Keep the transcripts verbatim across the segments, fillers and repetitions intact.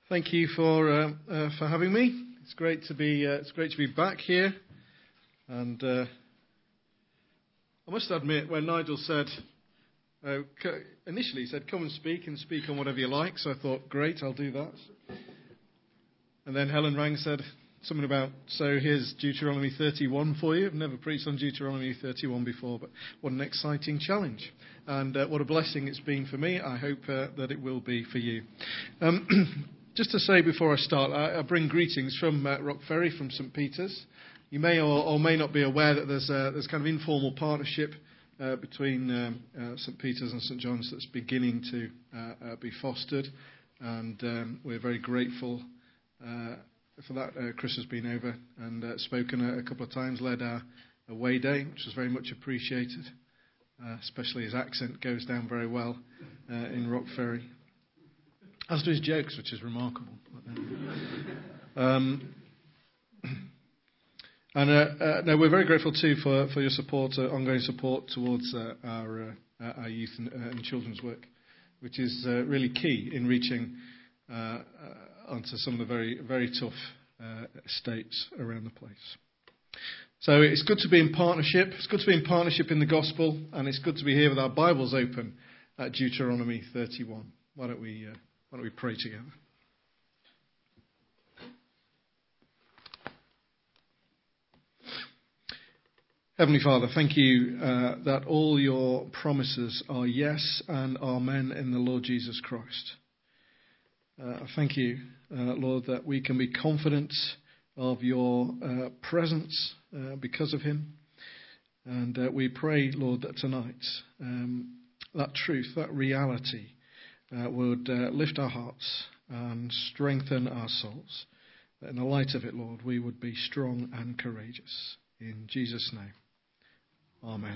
Thank you for uh, uh, for having me. It's great to be uh, it's great to be back here. And uh, I must admit, when Nigel said uh, initially he said, "Come and speak and speak on whatever you like," so I thought, "Great, I'll do that." And then Helen rang and said something about, "So here's Deuteronomy thirty-one for you." I've never preached on Deuteronomy thirty-one before, but what an exciting challenge. And uh, what a blessing it's been for me. I hope uh, that it will be for you. Um, just to say before I start, I, I bring greetings from uh, Rock Ferry, from Saint Peter's. You may or, or may not be aware that there's a, there's kind of informal partnership uh, between um, uh, Saint Peter's and Saint John's that's beginning to uh, uh, be fostered. And um, we're very grateful uh, for that. Uh, Chris has been over and uh, spoken a, a couple of times, led our away day, which was very much appreciated. Uh, especially his accent goes down very well uh, in Rock Ferry. As do his jokes, which is remarkable. um, and uh, uh, no, we're very grateful too for, for your support, uh, ongoing support towards uh, our uh, our youth and, uh, and children's work, which is uh, really key in reaching uh, uh, onto some of the very very tough uh, estates around the place. So it's good to be in partnership. It's good to be in partnership in the gospel, and it's good to be here with our Bibles open at Deuteronomy thirty-one. Why don't we uh, why don't we pray together? Heavenly Father, thank you uh, that all your promises are yes and amen in the Lord Jesus Christ. Uh, thank you, uh, Lord, that we can be confident of your uh, presence uh, because of him. And uh, we pray, Lord, that tonight um, that truth, that reality uh, would uh, lift our hearts and strengthen our souls. That in the light of it, Lord, we would be strong and courageous. In Jesus' name, amen.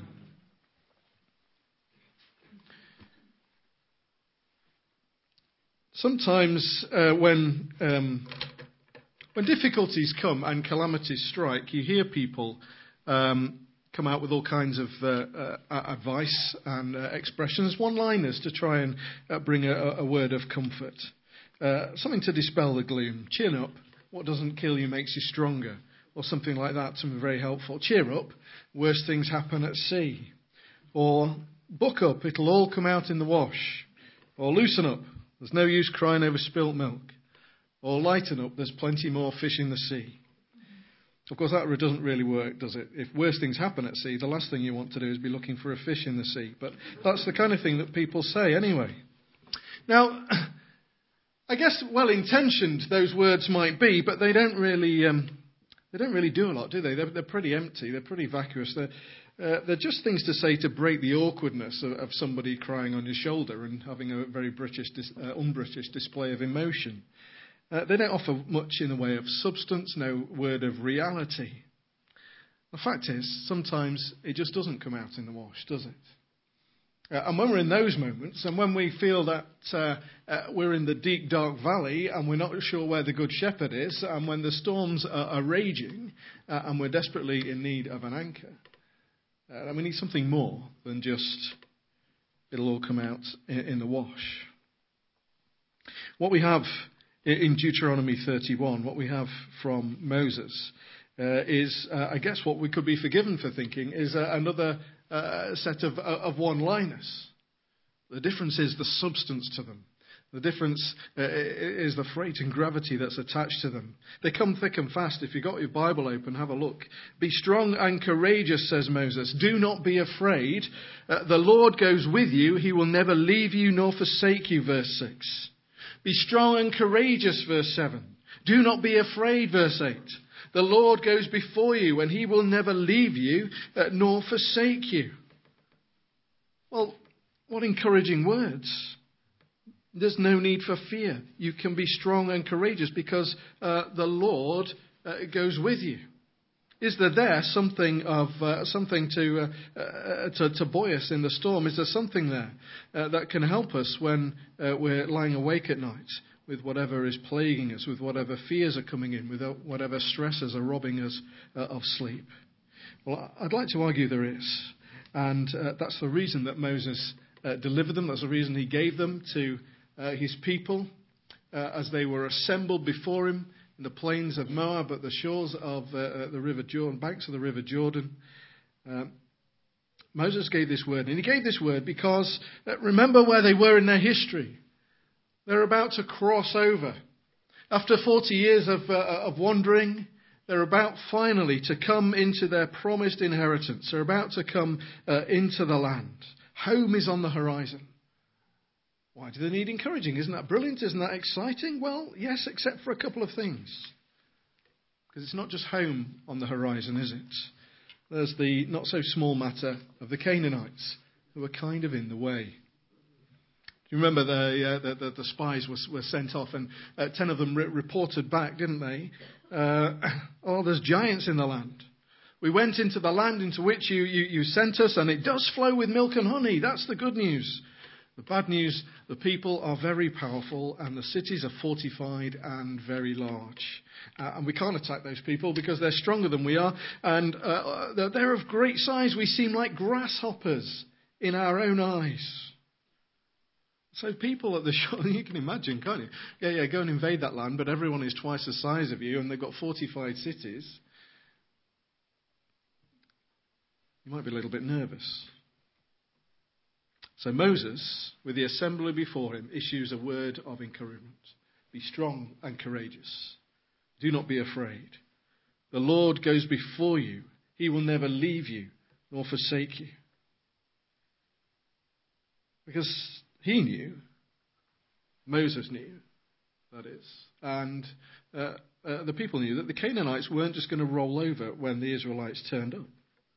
Sometimes uh, when... Um, When difficulties come and calamities strike, you hear people um, come out with all kinds of uh, uh, advice and uh, expressions, one-liners to try and uh, bring a, a word of comfort. Uh, something to dispel the gloom. Chin up. What doesn't kill you makes you stronger. Or something like that, something very helpful. Cheer up. Worse things happen at sea. Or buck up. It'll all come out in the wash. Or loosen up. There's no use crying over spilt milk. Or lighten up, there's plenty more fish in the sea. Of course, that doesn't really work, does it? If worse things happen at sea, the last thing you want to do is be looking for a fish in the sea. But that's the kind of thing that people say anyway. Now, I guess well-intentioned those words might be, but they don't really um, they don't really do a lot, do they? They're, they're pretty empty. They're pretty vacuous. They're, uh, they're just things to say to break the awkwardness of, of somebody crying on your shoulder and having a very British, dis, uh, un-British display of emotion. Uh, they don't offer much in the way of substance, no word of reality. The fact is, sometimes it just doesn't come out in the wash, does it? Uh, and when we're in those moments, and when we feel that uh, uh, we're in the deep, dark valley, and we're not sure where the Good Shepherd is, and when the storms are, are raging, uh, and we're desperately in need of an anchor, uh, and we need something more than just, it'll all come out in, in the wash. What we have in Deuteronomy thirty-one, what we have from Moses uh, is, uh, I guess what we could be forgiven for thinking, is uh, another uh, set of, uh, of one-liners. The difference is the substance to them. The difference uh, is the freight and gravity that's attached to them. They come thick and fast. If you've got your Bible open, have a look. Be strong and courageous, says Moses. Do not be afraid. Uh, the Lord goes with you. He will never leave you nor forsake you, verse six. Be strong and courageous, verse seven. Do not be afraid, verse eight. The Lord goes before you, and he will never leave you uh, nor forsake you. Well, what encouraging words. There's no need for fear. You can be strong and courageous because uh, the Lord uh, goes with you. Is there there something of uh, something to, uh, uh, to to buoy us in the storm? Is there something there uh, that can help us when uh, we're lying awake at night with whatever is plaguing us, with whatever fears are coming in, with whatever stresses are robbing us uh, of sleep? Well, I'd like to argue there is, and uh, that's the reason that Moses uh, delivered them. That's the reason he gave them to uh, his people. uh, as they were assembled before him in the plains of Moab at the shores of uh, uh, the river Jordan, banks of the river Jordan. Uh, Moses gave this word, and he gave this word because uh, remember where they were in their history. They're about to cross over. After forty years of, uh, of wandering, they're about finally to come into their promised inheritance. They're about to come uh, into the land. Home is on the horizon. Why do they need encouraging? Isn't that brilliant? Isn't that exciting? Well, yes, except for a couple of things. Because it's not just home on the horizon, is it? There's the not so small matter of the Canaanites who are kind of in the way. Do you remember the uh, the, the, the spies was, were sent off and uh, ten of them re- reported back, didn't they? Uh, oh, there's giants in the land. We went into the land into which you, you, you sent us, and it does flow with milk and honey. That's the good news. The bad news, the people are very powerful and the cities are fortified and very large. Uh, and we can't attack those people because they're stronger than we are. And uh, they're, they're of great size. We seem like grasshoppers in our own eyes. So people at the shore, you can imagine, can't you? Yeah, yeah, go and invade that land, but everyone is twice the size of you and they've got fortified cities. You might be a little bit nervous. So Moses, with the assembly before him, issues a word of encouragement. Be strong and courageous. Do not be afraid. The Lord goes before you. He will never leave you nor forsake you. Because he knew, Moses knew, that is, and uh, uh, the people knew that the Canaanites weren't just going to roll over when the Israelites turned up.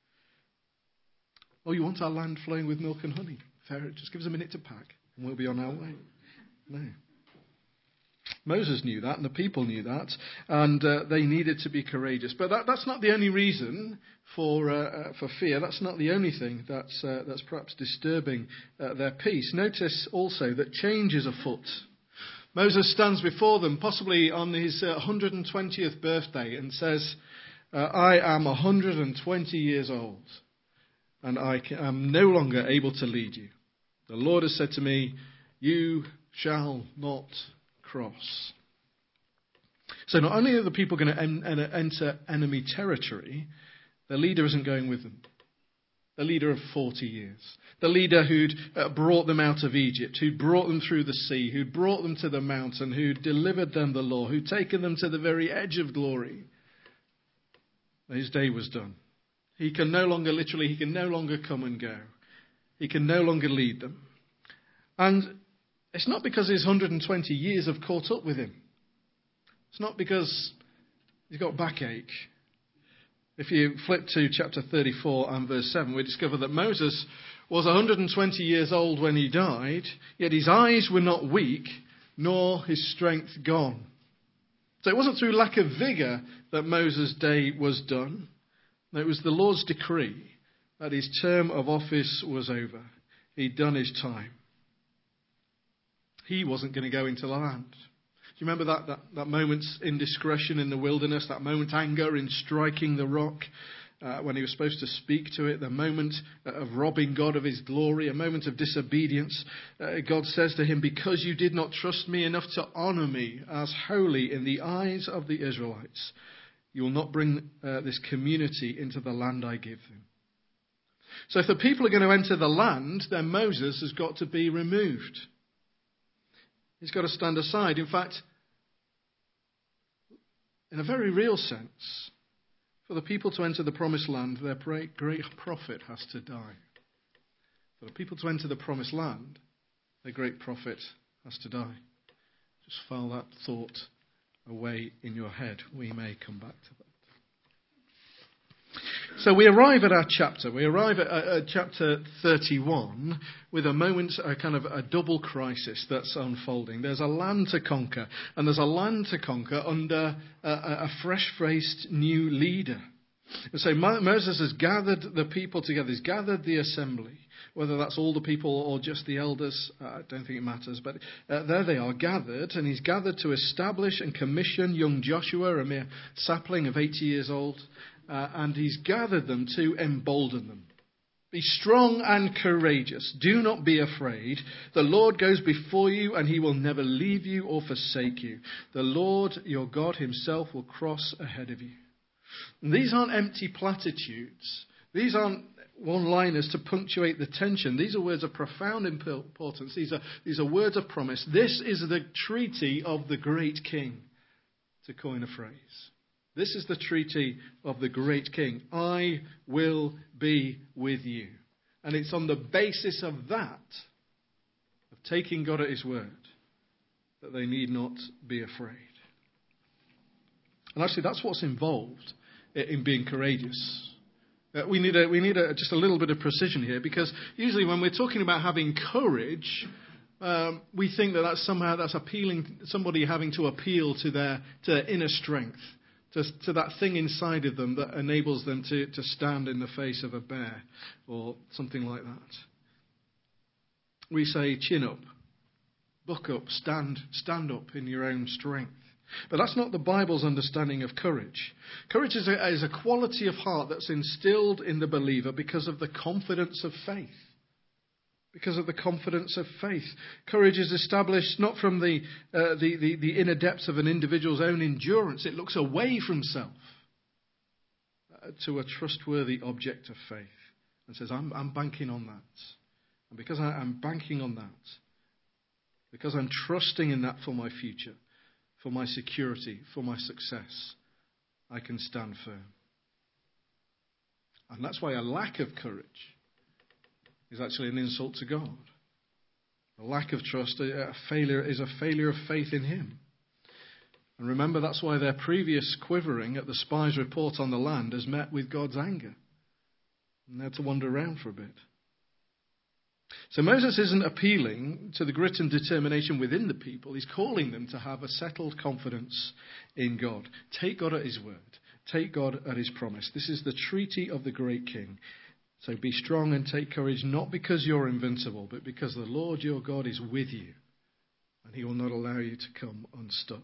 Oh, you want our land flowing with milk and honey? Fair, just give us a minute to pack and we'll be on our way. No. Moses knew that and the people knew that, and uh, they needed to be courageous. But that, that's not the only reason for uh, for fear. That's not the only thing that's, uh, that's perhaps disturbing uh, their peace. Notice also that change is afoot. Moses stands before them, possibly on his uh, one hundred twentieth birthday, and says, uh, I am one hundred twenty years old, and I am no longer able to lead you. The Lord has said to me, you shall not cross. So not only are the people going to en- en- enter enemy territory, their leader isn't going with them. The leader of forty years. The leader who'd uh, brought them out of Egypt, who'd brought them through the sea, who'd brought them to the mountain, who'd delivered them the law, who'd taken them to the very edge of glory. His day was done. He can no longer, literally, he can no longer come and go. He can no longer lead them. And it's not because his one hundred twenty years have caught up with him. It's not because he's got backache. If you flip to chapter thirty-four and verse seven, we discover that Moses was one hundred twenty years old when he died, yet his eyes were not weak, nor his strength gone. So it wasn't through lack of vigour that Moses' day was done. No, it was the Lord's decree that his term of office was over. He'd done his time. He wasn't going to go into the land. Do you remember that, that, that moment's indiscretion in the wilderness, that moment anger in striking the rock uh, when he was supposed to speak to it, the moment of robbing God of his glory, a moment of disobedience. Uh, God says to him, because you did not trust me enough to honour me as holy in the eyes of the Israelites, you will not bring uh, this community into the land I give them. So if the people are going to enter the land, then Moses has got to be removed. He's got to stand aside. In fact, in a very real sense, for the people to enter the promised land, their great, great prophet has to die. For the people to enter the promised land, their great prophet has to die. Just file that thought away in your head. We may come back to that. So we arrive at our chapter. We arrive at, at, at chapter thirty-one with a moment, a kind of a double crisis that's unfolding. There's a land to conquer, and there's a land to conquer under a, a fresh-faced new leader. And so Moses has gathered the people together. He's gathered the assembly. Whether that's all the people or just the elders, uh, I don't think it matters. But uh, there they are gathered, and he's gathered to establish and commission young Joshua, a mere sapling of eighty years old. Uh, and he's gathered them to embolden them. Be strong and courageous. Do not be afraid. The Lord goes before you, and he will never leave you or forsake you. The Lord, your God himself, will cross ahead of you. And these aren't empty platitudes. These aren't one-liners to punctuate the tension. These are words of profound importance. These are, these are words of promise. This is the treaty of the great king, to coin a phrase. This is the treaty of the great king. I will be with you. And it's on the basis of that, of taking God at his word, that they need not be afraid. And actually, that's what's involved in being courageous. Uh, we need a, we need a, just a little bit of precision here, because usually when we're talking about having courage, um, we think that that's somehow that's appealing, somebody having to appeal to their to their inner strength. To, to that thing inside of them that enables them to, to stand in the face of a bear or something like that. We say, chin up, buck up, stand, stand up in your own strength. But that's not the Bible's understanding of courage. Courage is a, is a quality of heart that's instilled in the believer because of the confidence of faith. Because of the confidence of faith. Courage is established not from the, uh, the, the, the inner depths of an individual's own endurance. It looks away from self uh, to a trustworthy object of faith and says, I'm, I'm banking on that. And because I, I'm banking on that, because I'm trusting in that for my future, for my security, for my success, I can stand firm. And that's why a lack of courage is actually an insult to God. A lack of trust, a failure, is a failure of faith in him. And remember, that's why their previous quivering at the spies' report on the land has met with God's anger. And they had to wander around for a bit. So Moses isn't appealing to the grit and determination within the people. He's calling them to have a settled confidence in God. Take God at his word. Take God at his promise. This is the treaty of the great king. So be strong and take courage, not because you're invincible, but because the Lord your God is with you, and he will not allow you to come unstuck.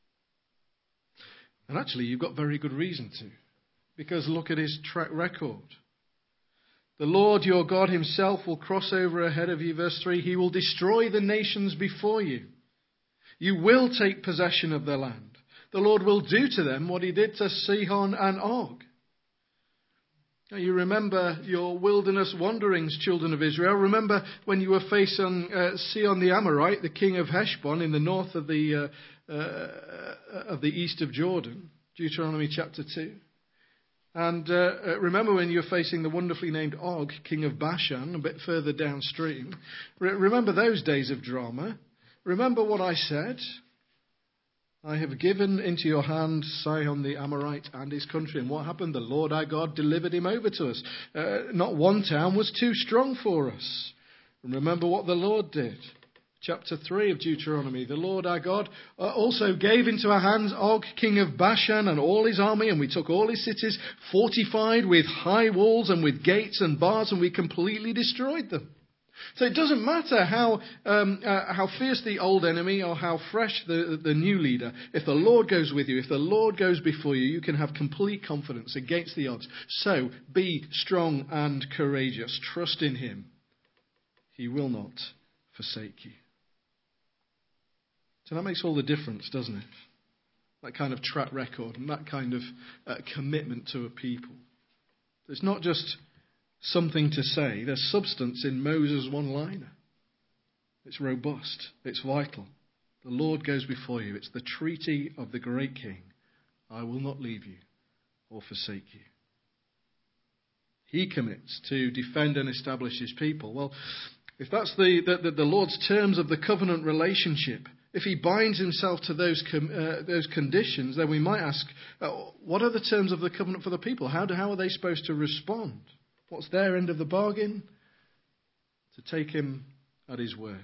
And actually, you've got very good reason to, because look at his track record. The Lord your God himself will cross over ahead of you. Verse three, he will destroy the nations before you. You will take possession of their land. The Lord will do to them what he did to Sihon and Og. You remember your wilderness wanderings, children of Israel. Remember when you were facing uh, Sihon the Amorite, the king of Heshbon, in the north of the uh, uh, of the east of Jordan, Deuteronomy chapter two. And uh, remember when you were facing the wonderfully named Og, king of Bashan, a bit further downstream. Re- remember those days of drama. Remember what I said. I have given into your hand Sihon the Amorite and his country. And what happened? The Lord our God delivered him over to us. Uh, not one town was too strong for us. And remember what the Lord did. Chapter three of Deuteronomy. The Lord our God uh, also gave into our hands Og, king of Bashan, and all his army. And we took all his cities, fortified with high walls and with gates and bars, and we completely destroyed them. So it doesn't matter how um, uh, how fierce the old enemy or how fresh the, the new leader. If the Lord goes with you, if the Lord goes before you, you can have complete confidence against the odds. So be strong and courageous. Trust in him. He will not forsake you. So that makes all the difference, doesn't it? That kind of track record and that kind of uh, commitment to a people. It's not just something to say. There's substance in Moses' one-liner. It's robust. It's vital. The Lord goes before you. It's the treaty of the great king. I will not leave you or forsake you. He commits to defend and establish his people. Well, if that's the, the, the Lord's terms of the covenant relationship, if he binds himself to those com, uh, those conditions, then we might ask, uh, what are the terms of the covenant for the people? How, do, how are they supposed to respond? What's their end of the bargain? To take him at his word.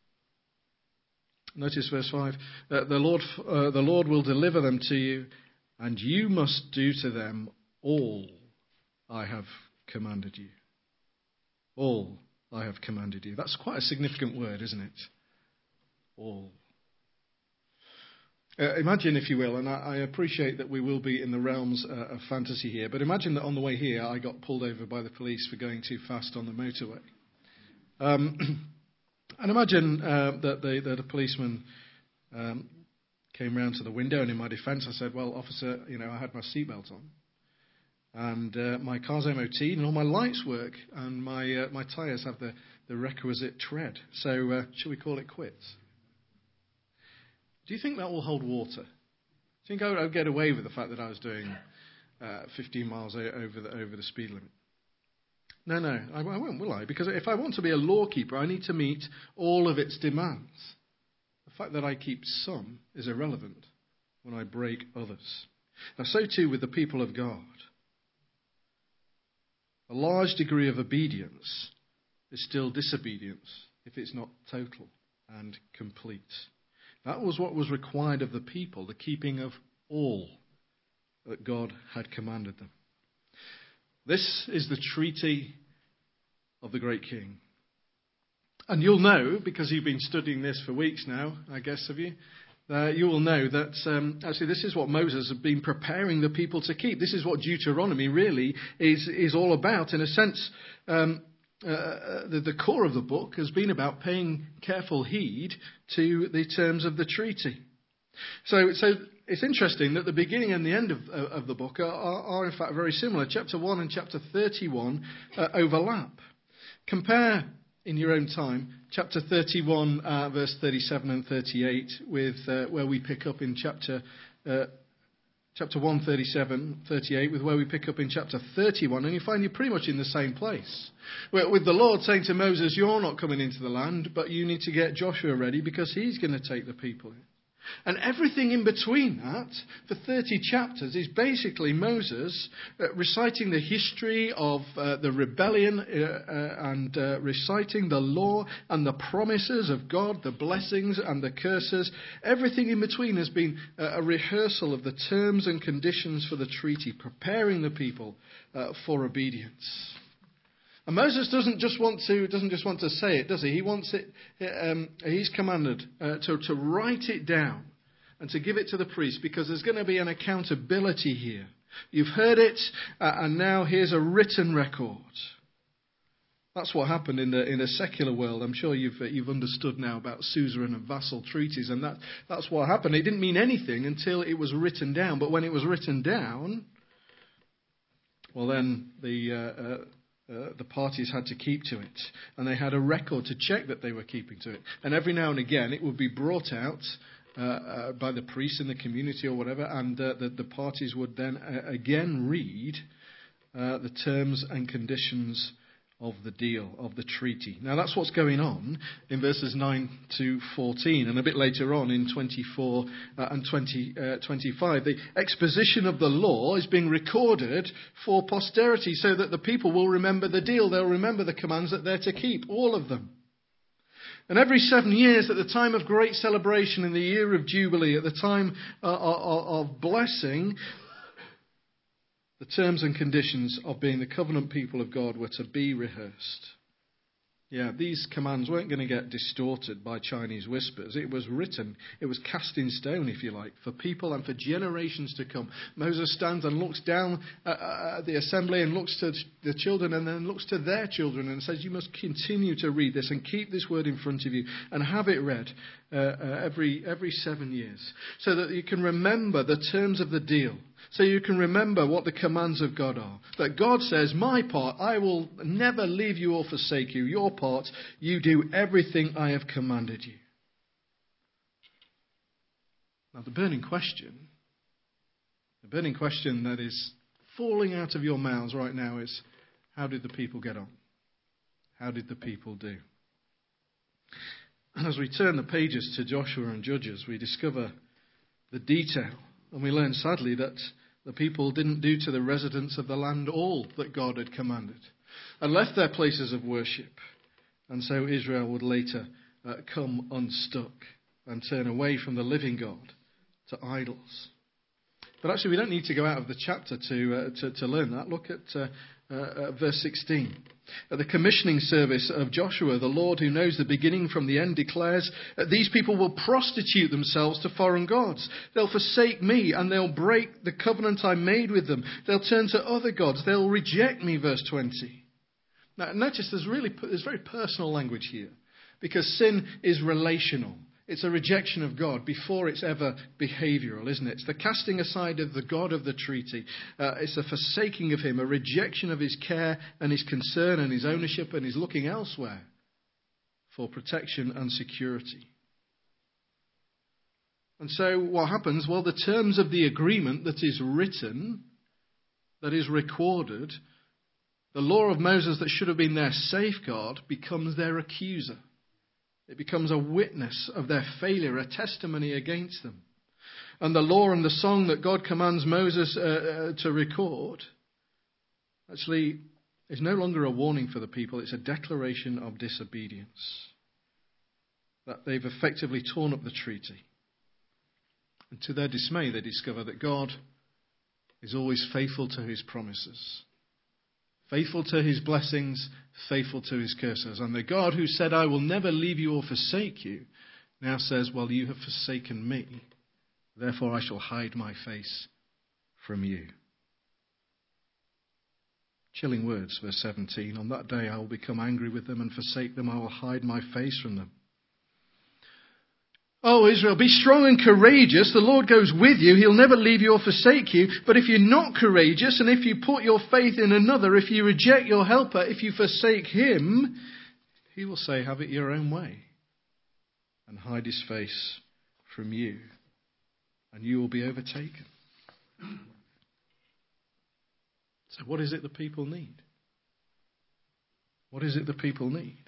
Notice verse five. Uh, the Lord, uh, the Lord will deliver them to you, and you must do to them all I have commanded you. All I have commanded you. That's quite a significant word, isn't it? All. Uh, imagine, if you will, and I, I appreciate that we will be in the realms uh, of fantasy here, but imagine that on the way here I got pulled over by the police for going too fast on the motorway. Um, and imagine uh, that, the, that a policeman um, came round to the window, and in my defence I said, well, officer, you know, I had my seatbelt on. And uh, my car's M O T'd and all my lights work, and my uh, my tyres have the, the requisite tread. So uh, should we call it quits? Do you think that will hold water? Do you think I would get away with the fact that I was doing uh, fifteen miles over the, over the speed limit? No, no, I, I won't, will I? Because if I want to be a lawkeeper, I need to meet all of its demands. The fact that I keep some is irrelevant when I break others. Now, so too with the people of God. A large degree of obedience is still disobedience if it's not total and complete. That was what was required of the people, the keeping of all that God had commanded them. This is the treaty of the great King. And you'll know, because you've been studying this for weeks now, I guess, have you? Uh, you will know that um, actually this is what Moses had been preparing the people to keep. This is what Deuteronomy really is, is all about. In a sense, um, Uh, the, the core of the book has been about paying careful heed to the terms of the treaty. So, so it's interesting that the beginning and the end of, of the book are, are, are in fact very similar. Chapter one and chapter thirty-one uh, overlap. Compare in your own time chapter thirty-one, uh, verse thirty-seven and thirty-eight, with uh, where we pick up in chapter. Uh, Chapter one, thirty-seven, thirty-eight, with where we pick up in chapter thirty-one, and you find you're pretty much in the same place. With the Lord saying to Moses, you're not coming into the land, but you need to get Joshua ready because he's going to take the people in. And everything in between that, for thirty chapters, is basically Moses uh, reciting the history of uh, the rebellion uh, uh, and uh, reciting the law and the promises of God, the blessings and the curses. Everything in between has been uh, a rehearsal of the terms and conditions for the treaty, preparing the people uh, for obedience. And Moses doesn't just want to doesn't just want to say it, does he? He wants it. Um, he's commanded uh, to to write it down and to give it to the priest, because there's going to be an accountability here. You've heard it, uh, and now here's a written record. That's what happened in the in the secular world. I'm sure you've uh, you've understood now about suzerain and vassal treaties, and that that's what happened. It didn't mean anything until it was written down. But when it was written down, well, then the uh, uh, Uh, the parties had to keep to it, and they had a record to check that they were keeping to it. And every now and again, it would be brought out uh, uh, by the priests in the community or whatever, and uh, the, the parties would then uh, again read uh, the terms and conditions of the deal, of the treaty. Now, that's what's going on in verses nine to fourteen, and a bit later on in twenty-four uh, and twenty, uh, twenty-five. The exposition of the law is being recorded for posterity so that the people will remember the deal. They'll remember the commands that they're to keep, all of them. And every seven years, at the time of great celebration, in the year of Jubilee, at the time uh, of blessing, the terms and conditions of being the covenant people of God were to be rehearsed. Yeah, these commands weren't going to get distorted by Chinese whispers. It was written, it was cast in stone, if you like, for people and for generations to come. Moses stands and looks down at the assembly and looks to the children and then looks to their children and says, you must continue to read this and keep this word in front of you and have it read uh, uh, every every seven years so that you can remember the terms of the deal. So you can remember what the commands of God are. That God says, my part, I will never leave you or forsake you. Your part, you do everything I have commanded you. Now the burning question, the burning question that is falling out of your mouths right now is, how did the people get on? How did the people do? And as we turn the pages to Joshua and Judges, we discover the detail. And we learn sadly that the people didn't do to the residents of the land all that God had commanded and left their places of worship. And so Israel would later uh, come unstuck and turn away from the living God to idols. But actually we don't need to go out of the chapter to uh, to, to learn that. Look at uh, uh, uh, verse sixteen. At the commissioning service of Joshua, the Lord who knows the beginning from the end declares, these people will prostitute themselves to foreign gods. They'll forsake me and they'll break the covenant I made with them. They'll turn to other gods. They'll reject me, verse twenty. Now, notice there's really there's very personal language here, because sin is relational. It's a rejection of God before it's ever behavioural, isn't it? It's the casting aside of the God of the treaty. Uh, it's a forsaking of him, a rejection of his care and his concern and his ownership, and his looking elsewhere for protection and security. And so what happens? Well, the terms of the agreement that is written, that is recorded, the law of Moses that should have been their safeguard becomes their accuser. It becomes a witness of their failure, a testimony against them. And the law and the song that God commands Moses uh, uh, to record actually is no longer a warning for the people. It's a declaration of disobedience. That they've effectively torn up the treaty. And to their dismay, they discover that God is always faithful to his promises. Faithful to his blessings, faithful to his curses. And the God who said, I will never leave you or forsake you, now says, well, you have forsaken me. Therefore I shall hide my face from you. Chilling words, verse seventeen. On that day I will become angry with them and forsake them. I will hide my face from them. Oh, Israel, be strong and courageous. The Lord goes with you. He'll never leave you or forsake you. But if you're not courageous, and if you put your faith in another, if you reject your helper, if you forsake him, he will say, have it your own way, and hide his face from you, and you will be overtaken. So what is it the people need? What is it the people need?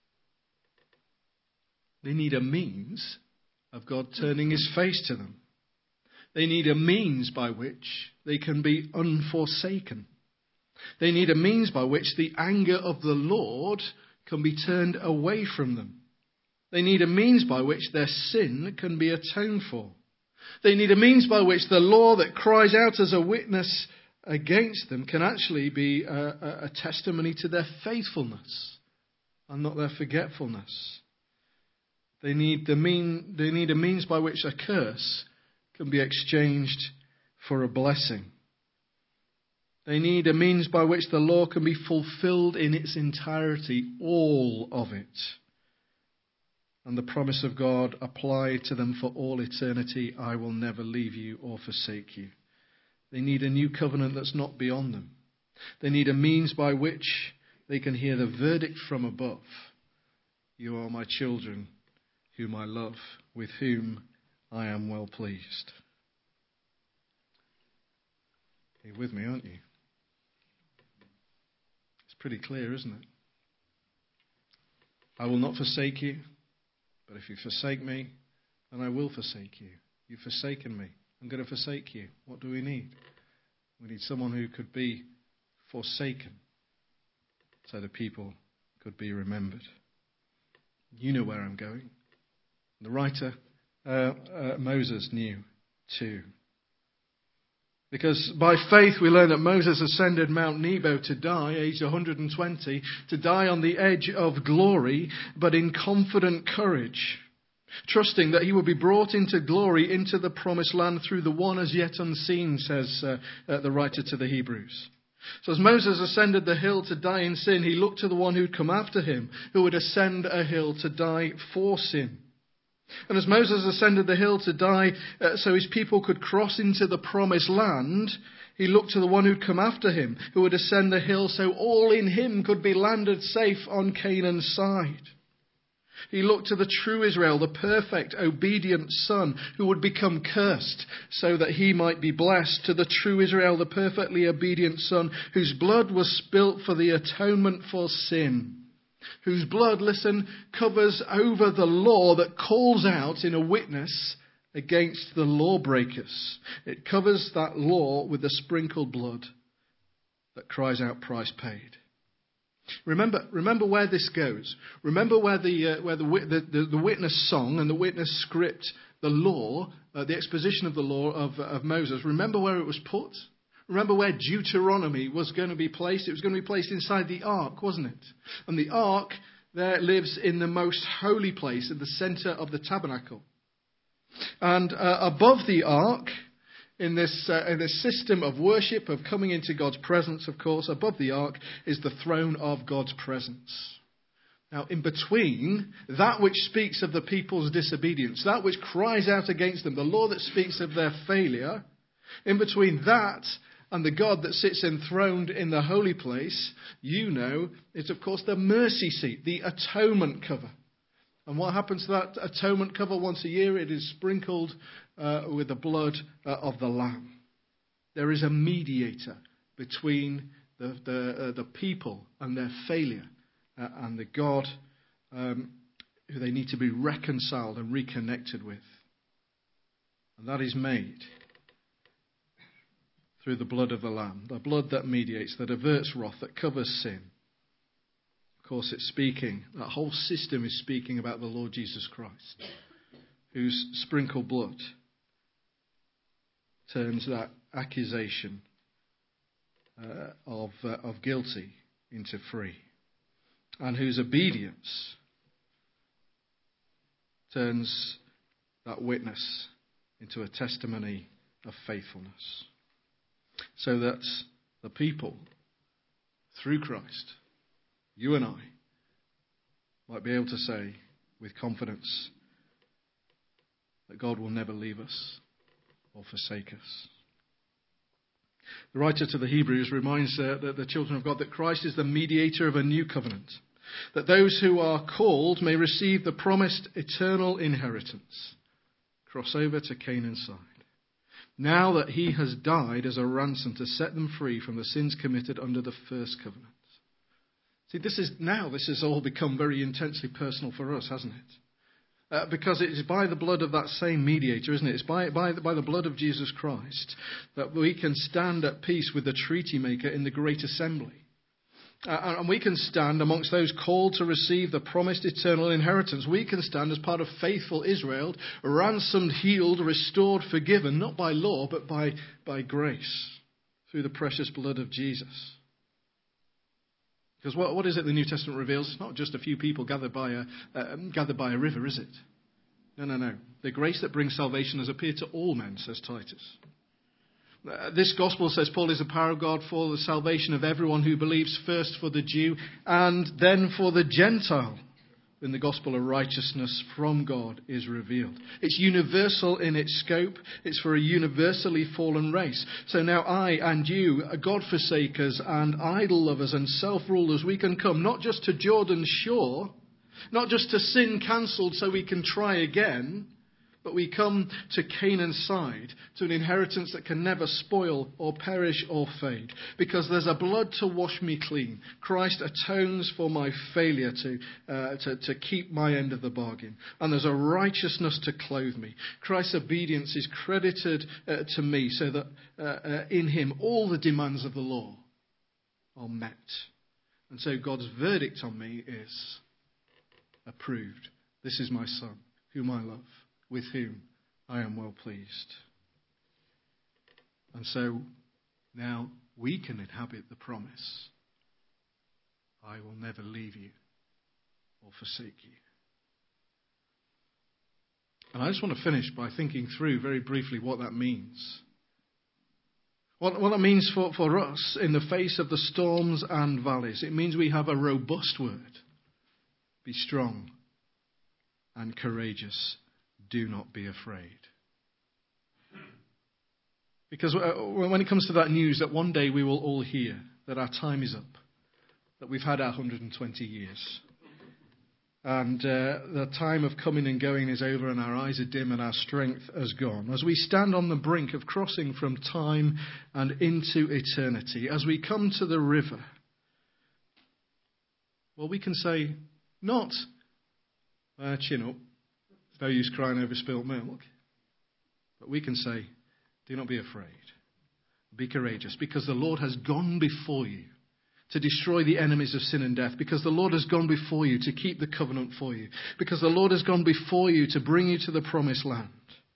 They need a means of God turning his face to them. They need a means by which they can be unforsaken. They need a means by which the anger of the Lord can be turned away from them. They need a means by which their sin can be atoned for. They need a means by which the law that cries out as a witness against them can actually be a, a, a testimony to their faithfulness and not their forgetfulness. They need the mean. They need a means by which a curse can be exchanged for a blessing. They need a means by which the law can be fulfilled in its entirety, all of it. And the promise of God applied to them for all eternity, I will never leave you or forsake you. They need a new covenant that's not beyond them. They need a means by which they can hear the verdict from above. You are my children, whom I love, with whom I am well pleased. You're with me, aren't you? It's pretty clear, isn't it? I will not forsake you, but if you forsake me, then I will forsake you. You've forsaken me. I'm going to forsake you. What do we need? We need someone who could be forsaken so the people could be remembered. You know where I'm going. The writer, uh, uh, Moses, knew too. Because by faith we learn that Moses ascended Mount Nebo to die, aged one hundred twenty, to die on the edge of glory, but in confident courage, trusting that he would be brought into glory, into the promised land through the one as yet unseen, says uh, uh, the writer to the Hebrews. So as Moses ascended the hill to die in sin, he looked to the one who'd come after him, who would ascend a hill to die for sin. And as Moses ascended the hill to die uh, so his people could cross into the promised land, he looked to the one who'd come after him, who would ascend the hill so all in him could be landed safe on Canaan's side. He looked to the true Israel, the perfect, obedient son who would become cursed so that he might be blessed. To the true Israel, the perfectly obedient son whose blood was spilt for the atonement for sin. Whose blood, listen, covers over the law that calls out in a witness against the lawbreakers. It covers that law with the sprinkled blood that cries out price paid. Remember, remember where this goes. Remember where the uh, where the, the, the the witness song and the witness script, the law, uh, the exposition of the law of, of Moses. Remember where it was put. Remember where Deuteronomy was going to be placed? It was going to be placed inside the ark, wasn't it? And the ark there lives in the most holy place, in the center of the tabernacle. And uh, above the ark, in this, uh, in this system of worship, of coming into God's presence, of course, above the ark is the throne of God's presence. Now, in between, that which speaks of the people's disobedience, that which cries out against them, the law that speaks of their failure, in between that and the God that sits enthroned in the holy place, you know, is of course the mercy seat, the atonement cover. And what happens to that atonement cover once a year? It is sprinkled uh, with the blood uh, of the Lamb. There is a mediator between the, the, uh, the people and their failure uh, and the God um, who they need to be reconciled and reconnected with. And that is made through the blood of the Lamb, the blood that mediates, that averts wrath, that covers sin. Of course, it's speaking, that whole system is speaking about the Lord Jesus Christ, whose sprinkled blood turns that accusation uh, of, uh, of guilty into free, and whose obedience turns that witness into a testimony of faithfulness. So that the people, through Christ, you and I, might be able to say with confidence that God will never leave us or forsake us. The writer to the Hebrews reminds uh, the, the children of God that Christ is the mediator of a new covenant, that those who are called may receive the promised eternal inheritance. Cross over to Canaan's side. Now that he has died as a ransom to set them free from the sins committed under the first covenant. See, this is now this has all become very intensely personal for us, hasn't it? Uh, because it is by the blood of that same mediator, isn't it? It's by, by, by the blood of Jesus Christ that we can stand at peace with the treaty maker in the great assembly. Uh, and we can stand amongst those called to receive the promised eternal inheritance. We can stand as part of faithful Israel, ransomed, healed, restored, forgiven, not by law, but by, by grace, through the precious blood of Jesus. Because what, what is it the New Testament reveals? It's not just a few people gathered by a, uh, gathered by a river, is it? No, no, no. The grace that brings salvation has appeared to all men, says Titus. Uh, this gospel, says Paul, is the power of God for the salvation of everyone who believes, first for the Jew and then for the Gentile, when the gospel of righteousness from God is revealed. It's universal in its scope. It's for a universally fallen race. So now I and you, God-forsakers and idol lovers and self-rulers, we can come not just to Jordan's shore, not just to sin cancelled so we can try again, but we come to Canaan's side, to an inheritance that can never spoil or perish or fade. Because there's a blood to wash me clean. Christ atones for my failure to, uh, to, to keep my end of the bargain. And there's a righteousness to clothe me. Christ's obedience is credited uh, to me so that uh, uh, in him all the demands of the law are met. And so God's verdict on me is approved. This is my son, whom I love, with whom I am well pleased. And so now we can inhabit the promise. I will never leave you or forsake you. And I just want to finish by thinking through very briefly what that means. What, what that means for, for us in the face of the storms and valleys. It means we have a robust word. Be strong and courageous. Do not be afraid. Because when it comes to that news that one day we will all hear that our time is up, that we've had our one hundred twenty years, and uh, the time of coming and going is over and our eyes are dim and our strength has gone, as we stand on the brink of crossing from time and into eternity, as we come to the river, well, we can say, not, uh, chin up, no use crying over spilt milk. But we can say, do not be afraid. Be courageous, because the Lord has gone before you to destroy the enemies of sin and death, because the Lord has gone before you to keep the covenant for you, because the Lord has gone before you to bring you to the promised land.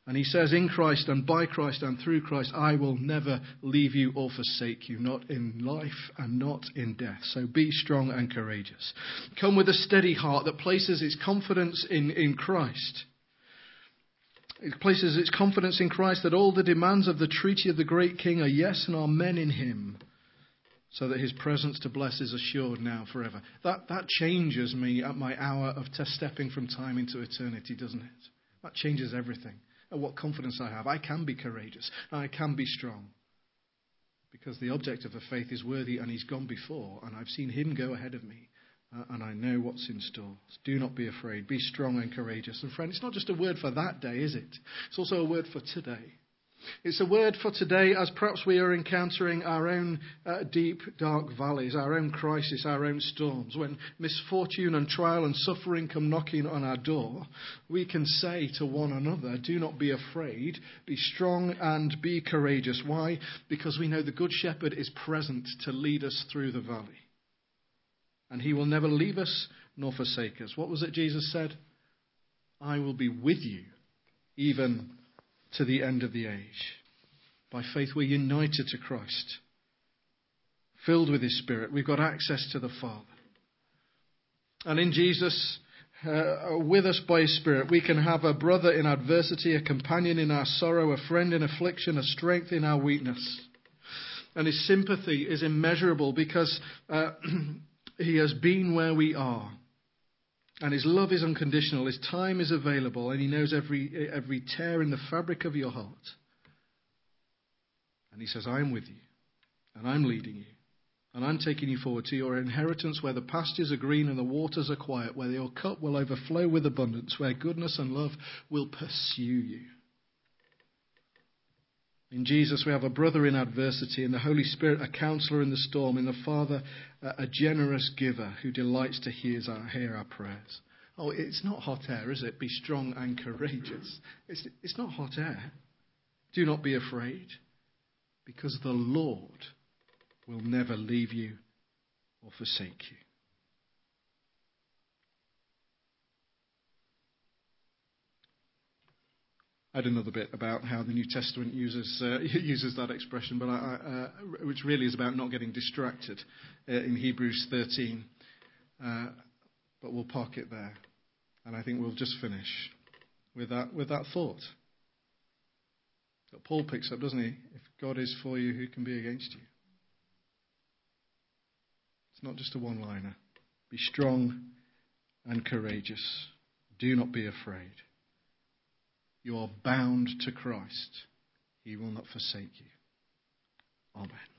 And he says, in Christ and by Christ and through Christ, I will never leave you or forsake you, not in life and not in death. So be strong and courageous. Come with a steady heart that places its confidence in, in Christ. It places its confidence in Christ that all the demands of the treaty of the great King are yes and amen in him, so that his presence to bless is assured now forever. That, that changes me at my hour of test stepping from time into eternity, doesn't it? That changes everything. And what confidence I have. I can be courageous. And I can be strong. Because the object of the faith is worthy and he's gone before. And I've seen him go ahead of me. Uh, and I know what's in store. Do not be afraid. Be strong and courageous. And friend, it's not just a word for that day, is it? It's also a word for today. It's a word for today as perhaps we are encountering our own uh, deep, dark valleys, our own crisis, our own storms. When misfortune and trial and suffering come knocking on our door, we can say to one another, do not be afraid, be strong and be courageous. Why? Because we know the Good Shepherd is present to lead us through the valley. And he will never leave us nor forsake us. What was it Jesus said? I will be with you, even to the end of the age. By faith, we're united to Christ, filled with his Spirit. We've got access to the Father. And in Jesus, uh, with us by his Spirit, we can have a brother in adversity, a companion in our sorrow, a friend in affliction, a strength in our weakness. And his sympathy is immeasurable because uh, he has been where we are. And his love is unconditional. His time is available. And he knows every every tear in the fabric of your heart. And he says, I'm with you. And I'm leading you. And I'm taking you forward to your inheritance where the pastures are green and the waters are quiet. Where your cup will overflow with abundance. Where goodness and love will pursue you. In Jesus we have a brother in adversity. In the Holy Spirit a counselor in the storm. In the Father a generous giver who delights to hear our, hear our prayers. Oh, it's not hot air, is it? Be strong and courageous. It's, it's not hot air. Do not be afraid, because the Lord will never leave you or forsake you. I had another bit about how the New Testament uses uh, uses that expression, but I, uh, which really is about not getting distracted uh, in Hebrews thirteen. Uh, but we'll park it there, and I think we'll just finish with that with that thought that Paul picks up, doesn't he? If God is for you, who can be against you? It's not just a one-liner. Be strong and courageous. Do not be afraid. You are bound to Christ. He will not forsake you. Amen.